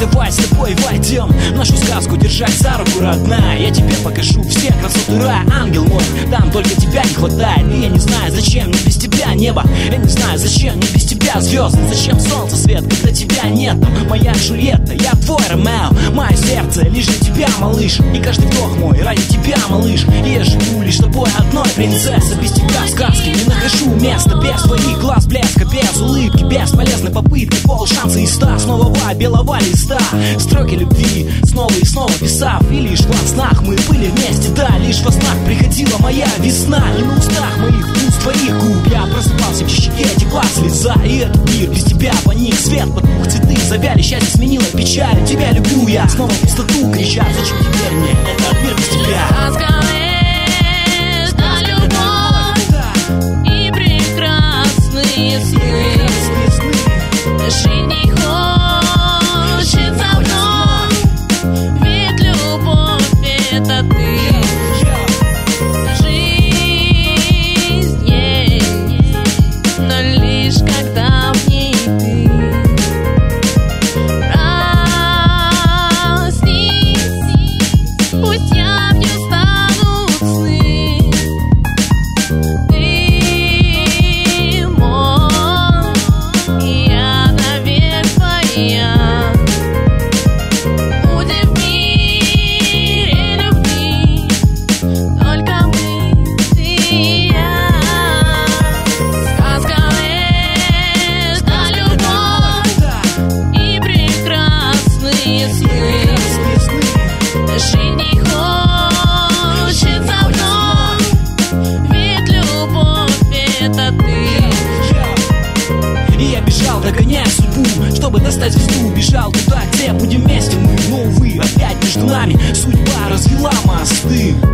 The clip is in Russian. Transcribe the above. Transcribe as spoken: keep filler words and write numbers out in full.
давай с тобой войдем в нашу сказку, держать за руку, родная. Я тебе покажу все красоты рая, ангел мой, там только тебя не хватает. И я не знаю, зачем мне без тебя небо, я не знаю, зачем мне без тебя звезды, зачем солнце свет, когда тебя нет. Моя Джульетта, я твой Ромео, мое сердце лишь для тебя, малыш. И каждый вдох мой ради тебя, малыш. И я живу лишь тобой одной, принцесса. Без тебя в сказке не нахожу места, без твоих глаз блеска, без улыбки, бесполезной попытки, полшанса и ста. Снова вай белого листа, строки любви снова и снова писав. И лишь во снах мы были вместе, да, лишь во снах приходила моя весна. И на устах моих уст твоих губ я просыпался, в щеке текла слеза. И этот мир без тебя поник, свет потух, цветы завяли, счастье сменило печаль. Тебя люблю я, снова в пустоту кричат, зачем теперь мне этот мир без тебя? Прекрасные сны, жить не хочется вновь, ведь любовь — это ты. Жизнь есть, но лишь когда в ней ты. Проснись, пусть явью станут сны. Жить не хочется вновь, ведь любовь — это ты. И я бежал, догоняя судьбу, чтобы достать звезду. Бежал туда, где будем вместе мы, но, увы, опять между нами судьба развела мосты.